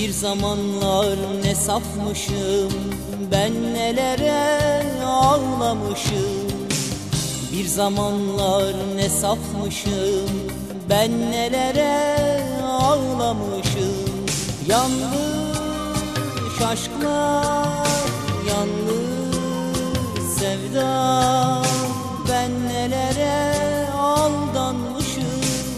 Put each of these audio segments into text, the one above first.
Bir zamanlar ne safmışım, ben nelere ağlamışım. Bir zamanlar ne safmışım, ben nelere ağlamışım. Yanlış aşklar, yanlış sevda, ben nelere aldanmışım.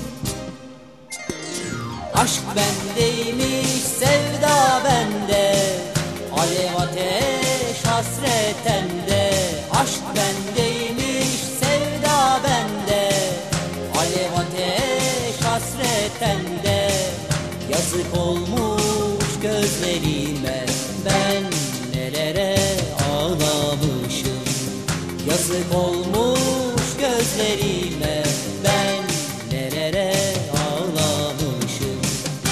Aşk bendeymiş, sevda bende, alev ateş hasret ende. Aşk bendeymiş, sevda bende, alev ateş hasret ende. Yazık olmuş gözlerime, ben nelere ağlamışım. Yazık olmuş gözlerime, ben nelere ağlamışım.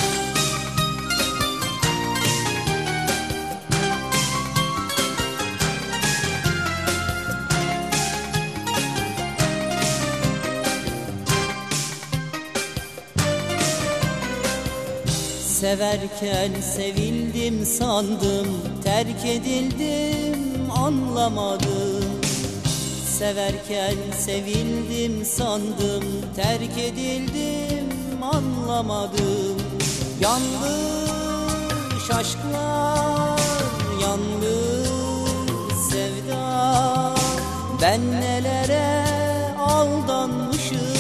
Severken sevildim sandım, terk edildim anlamadım. Severken sevildim sandım, terk edildim anlamadım. Yanlış aşklar, yanlış sevda, ben nelere aldanmışım.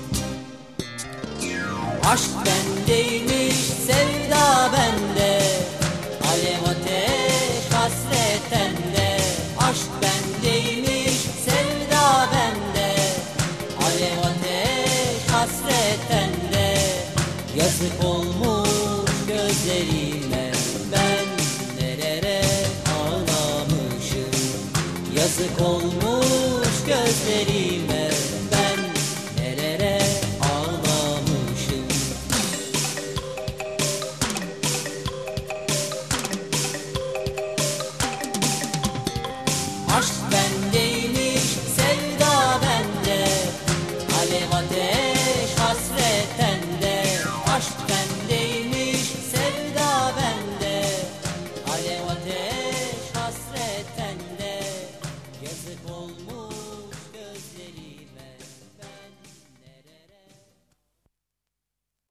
Aşk bendeymiş, sevda bende, alev ateş hasret ende. Aşk bendeymiş, sevda bende, alev ateş hasret ende. Yazık olmuş gözlerime, ben nelere ağlamışım. Yazık olmuş gözlerime,